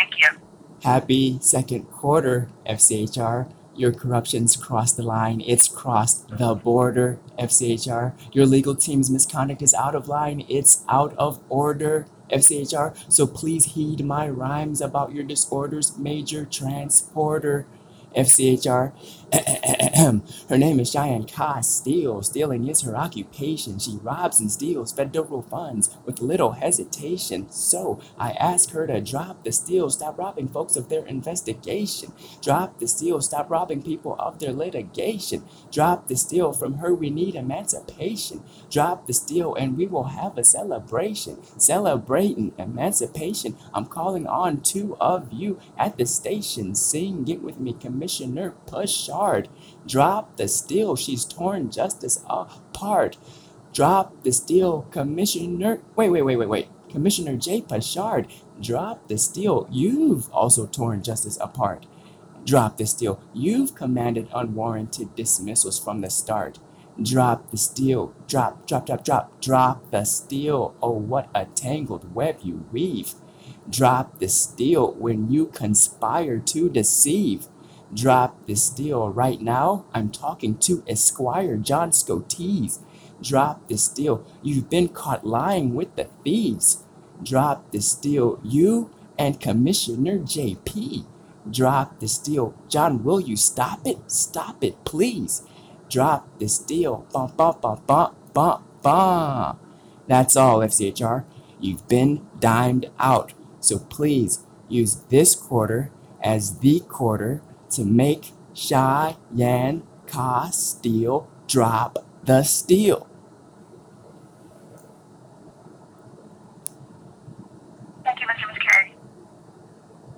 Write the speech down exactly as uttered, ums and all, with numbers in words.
Thank you. Happy second quarter, F C H R. Your corruption's crossed the line. It's crossed the border, F C H R. Your legal team's misconduct is out of line. It's out of order, F C H R. So please heed my rhymes about your disorders, major transporter, F C H R. Her name is Cheyenne Castile. Stealing is her occupation. She robs and steals federal funds with little hesitation. So I ask her to drop the steal, stop robbing folks of their investigation. Drop the steal, stop robbing people of their litigation. Drop the steal, from her we need emancipation. Drop the steal and we will have a celebration. Celebrating emancipation. I'm calling on two of you at the station. Sing it with me, Commissioner Pushard. Drop the steal, she's torn justice apart. Drop the steal, Commissioner. Wait, wait, wait, wait, wait. Commissioner Jay Pushard. Drop the steal. You've also torn justice apart. Drop the steal. You've commanded unwarranted dismissals from the start. Drop the steal. Drop, drop, drop, drop. Drop the steal. Oh, what a tangled web you weave. Drop the steal when you conspire to deceive. Drop the steal right now. I'm talking to Esquire John Scotese. Drop the steal. You've been caught lying with the thieves. Drop the steal. You and Commissioner J P. Drop the steal. John, will you stop it? Stop it, please. Drop the steal. Bum, bum, bum, bum, bum, bum. That's all, F C H R. You've been dimed out. So please use this quarter as the quarter to make Cheyenne Castile drop the steal.